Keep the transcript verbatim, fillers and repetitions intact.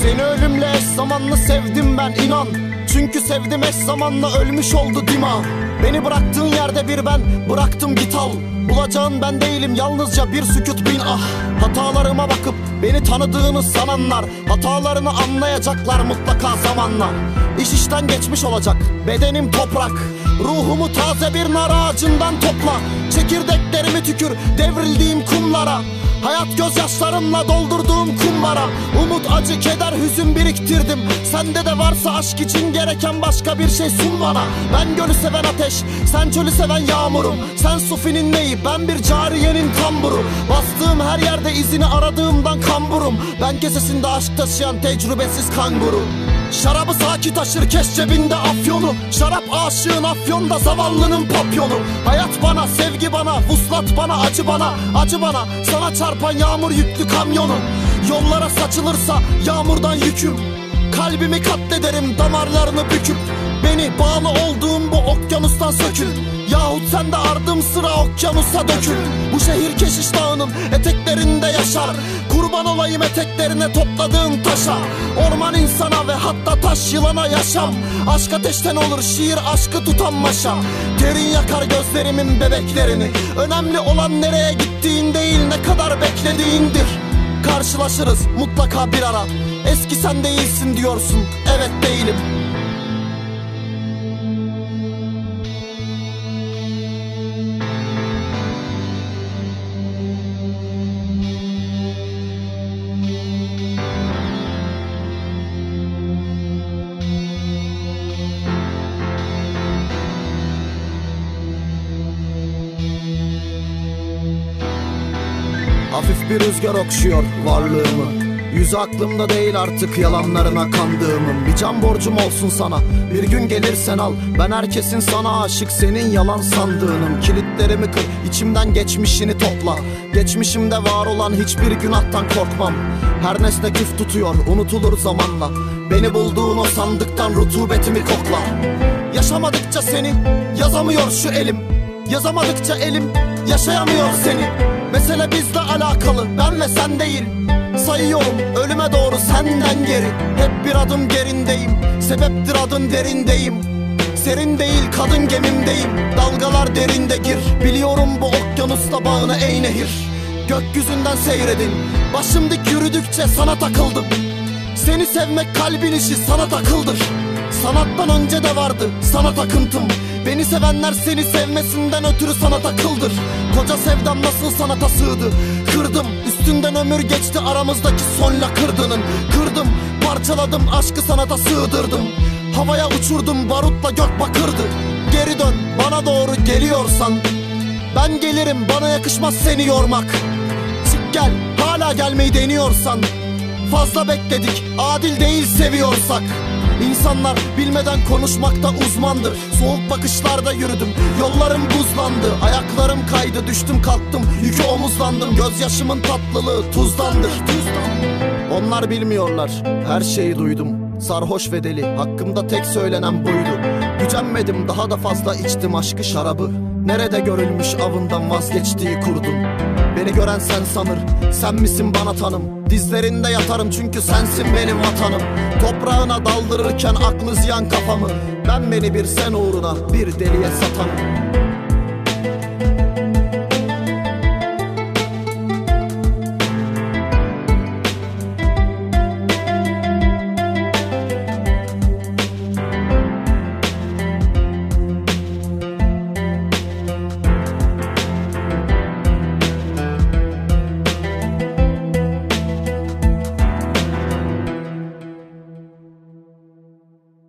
Seni ölümle eş zamanlı sevdim ben, inan. Çünkü sevdim eş zamanla ölmüş oldu dima. Beni bıraktığın yerde bir ben bıraktım git al. Bulacağın ben değilim, yalnızca bir sükut bin ah. Hatalarıma bakıp beni tanıdığını sananlar hatalarını anlayacaklar mutlaka zamanla. İş işten geçmiş olacak, bedenim toprak. Ruhumu taze bir nar ağacından topla. Çekirdeklerimi tükür devrildiğim kumlara. Hayat gözyaşlarımla doldurduğum kumbara. Umut, acı, keder, hüzün biriktirdim. Sende de varsa aşk için gereken başka bir şey sun bana. Ben gölü seven ateş, sen çölü seven yağmurum. Sen sufinin neyi, ben bir cariyenin tamburu. Bastığım her yerde izini aradığımdan kamburum. Ben kesesinde aşk taşıyan tecrübesiz kanguru. Şarabı saki taşır keş cebinde afyonu. Şarap aşığın afyonda zavallının papyonu. Hayat bana, sevgi bana, vuslat bana, acı bana, acı bana. Sana çarpan yağmur yüklü kamyonu. Yollara saçılırsa yağmurdan yüküm. Kalbimi katlederim damarlarını büküp. Beni bağlı olduğum bu okyanustan sökül. Yahut sen de ardım sıra okyanusa dökül. Bu şehir Keşiş Dağı'nın eteklerinde yaşar. Kurban olayım eteklerine topladığım taşa. Orman insana ve hatta taş yılana yaşam. Aşk ateşten olur, şiir aşkı tutan maşa. Terin yakar gözlerimin bebeklerini. Önemli olan nereye gittiğin değil, ne kadar beklediğindir. Karşılaşırız mutlaka bir ara. Eski sen değilsin diyorsun, evet değilim. Hafif bir rüzgar okşuyor varlığımı. Yüzü aklımda değil artık yalanlarına kandığımın. Bir can borcum olsun sana, bir gün gelirsen al. Ben herkesin sana aşık, senin yalan sandığınım. Kilitlerimi kır, içimden geçmişini topla. Geçmişimde var olan hiçbir günahtan korkmam. Her nesne küf tutuyor, unutulur zamanla. Beni bulduğun o sandıktan rutubetimi kokla. Yaşamadıkça seni yazamıyor şu elim. Yazamadıkça elim yaşayamıyor seni. Mesele bizle alakalı, ben ve sen değil. Sayıyorum ölüme doğru senden geri. Hep bir adım gerindeyim, sebeptir adın derindeyim. Serin değil kadın gemimdeyim. Dalgalar derinde gir, biliyorum bu okyanusla bağını ey nehir. Gökyüzünden seyredin, başım dik yürüdükçe sana takıldım. Seni sevmek kalbin işi, sana takıldır. Sanattan önce de vardı sana takıntım. Beni sevenler seni sevmesinden ötürü sana takıldır. Koca sevdam nasıl sanata sığdı, kırdım. Üstünden ömür geçti aramızdaki son lakırdının. Kırdım, parçaladım, aşkı sanata sığdırdım. Havaya uçurdum barutla gök bakırdı. Geri dön, bana doğru geliyorsan. Ben gelirim, bana yakışmaz seni yormak. Çık gel, hala gelmeyi deniyorsan. Fazla bekledik, adil değil seviyorsak. İnsanlar bilmeden konuşmakta uzmandır. Soğuk bakışlarda yürüdüm, yollarım buzlandı. Ayaklarım kaydı, düştüm kalktım, yükü omuzlandım. Gözyaşımın tatlılığı tuzdandır, tuzdan. Onlar bilmiyorlar, her şeyi duydum. Sarhoş ve deli, hakkımda tek söylenen buydu. Gücenmedim, daha da fazla içtim aşkı şarabı. Nerede görülmüş avından vazgeçtiği kurdun. Beni gören sen sanır, sen misin bana tanım. Dizlerinde yatarım çünkü sensin benim vatanım. Toprağına daldırırken aklı ziyan kafamı. Ben beni bir sen uğruna bir deliye satanım.